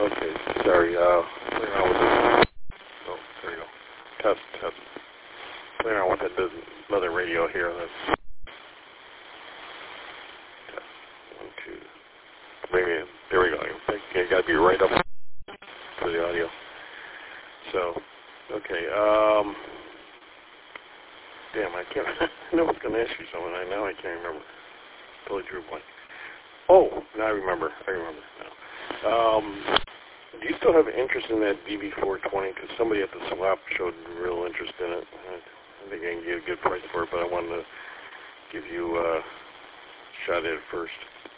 Okay, sorry. Playing around with this. Oh, there you go. Test. Playing around with this another radio here. That's test. 1, 2. Maybe there we go. I think you got to be right up for the audio. So, okay. Damn, I can't. I know I was going to ask you something. Now I can't remember. Totally drew a blank. Oh, now I remember now. Do you still have interest in that DB420? Because somebody at the swap showed real interest in it. I think I can get a good price for it, but I wanted to give you a shot at it first.